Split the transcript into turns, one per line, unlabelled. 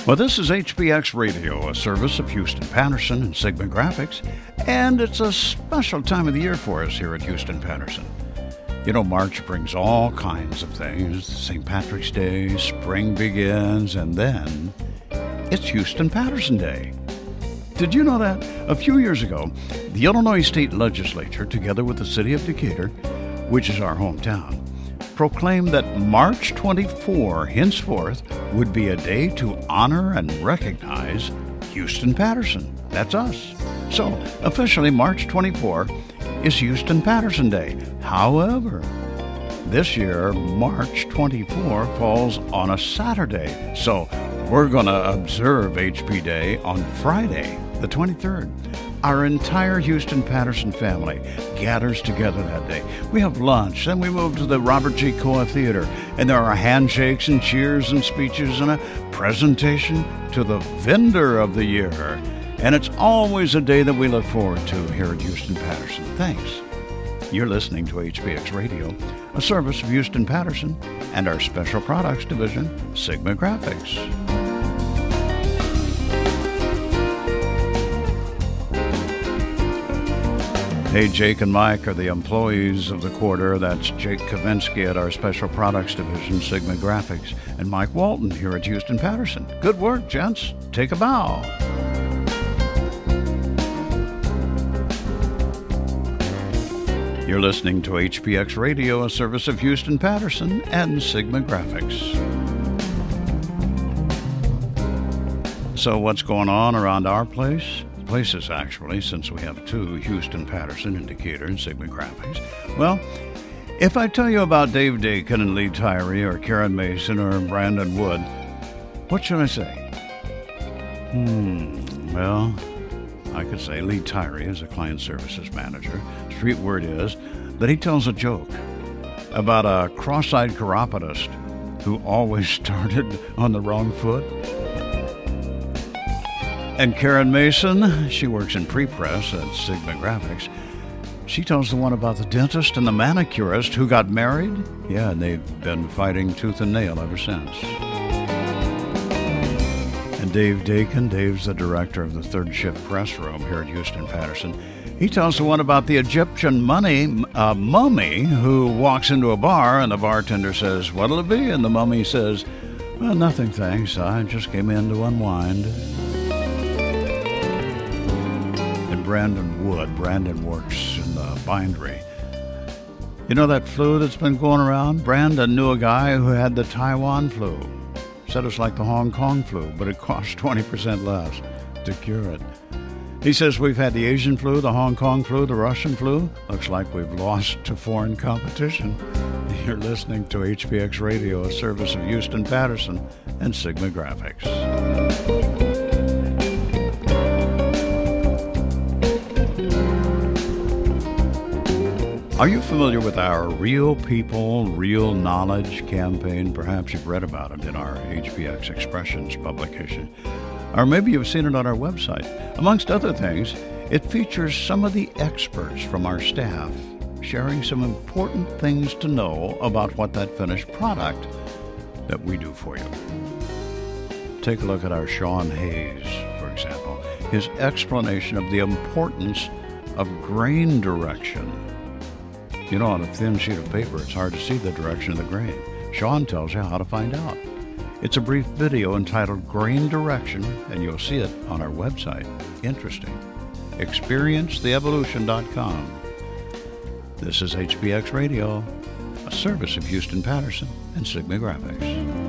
Well, this is HPX Radio, a service of Houston Patterson and Sigma Graphics, and it's a special time of the year for us here at Houston Patterson. You know, March brings all kinds of things. St. Patrick's Day, spring begins, and then it's Houston Patterson Day. Did you know that? A few years ago, the Illinois State Legislature, together with the city of Decatur, which is our hometown, proclaimed that March 24 henceforth would be a day to honor and recognize Houston Patterson. That's us. So, officially, March 24 is Houston Patterson Day. However, this year, March 24 falls on a Saturday. So, we're going to observe HP Day on Friday, the 23rd. Our entire Houston Patterson family gathers together that day. We have lunch, then we move to the Robert G. Koa Theater, and there are handshakes and cheers and speeches and a presentation to the vendor of the year. And it's always a day that we look forward to here at Houston Patterson. Thanks. You're listening to HPX Radio, a service of Houston Patterson and our Special Products Division, Sigma Graphics. Hey, Jake and Mike are the employees of the quarter. That's Jake Kavinsky at our Special Products Division, Sigma Graphics, and Mike Walton here at Houston Patterson. Good work, gents. Take a bow. You're listening to HPX Radio, a service of Houston Patterson and Sigma Graphics. So what's going on around our places, actually, since we have two, Houston Patterson and Decatur and Sigma Graphics? Well, if I tell you about Dave Dakin and Lee Tyree, or Karen Mason, or Brandon Wood, what should I say? Well, I could say Lee Tyree is a client services manager. Street word is that he tells a joke about a cross-eyed chiropodist who always started on the wrong foot. And Karen Mason, she works in pre-press at Sigma Graphics. She tells the one about the dentist and the manicurist who got married. Yeah, and they've been fighting tooth and nail ever since. And Dave Dakin, Dave's the director of the Third Shift Press Room here at Houston Patterson. He tells the one about the Egyptian mummy who walks into a bar and the bartender says, "What'll it be?" And the mummy says, "Well, nothing, thanks. I just came in to unwind." Brandon Wood. Brandon works in the bindery. You know that flu that's been going around? Brandon knew a guy who had the Taiwan flu. Said it's like the Hong Kong flu, but it costs 20% less to cure it. He says we've had the Asian flu, the Hong Kong flu, the Russian flu. Looks like we've lost to foreign competition. You're listening to HPX Radio, a service of Houston Patterson and Sigma Graphics. Are you familiar with our Real People, Real Knowledge campaign? Perhaps you've read about it in our HPX Expressions publication. Or maybe you've seen it on our website. Amongst other things, it features some of the experts from our staff sharing some important things to know about what that finished product that we do for you. Take a look at our Sean Hayes, for example. His explanation of the importance of grain direction. You know, on a thin sheet of paper, it's hard to see the direction of the grain. Sean tells you how to find out. It's a brief video entitled Grain Direction, and you'll see it on our website. Interesting. ExperienceTheEvolution.com. This is HPX Radio, a service of Houston Patterson and Sigma Graphics.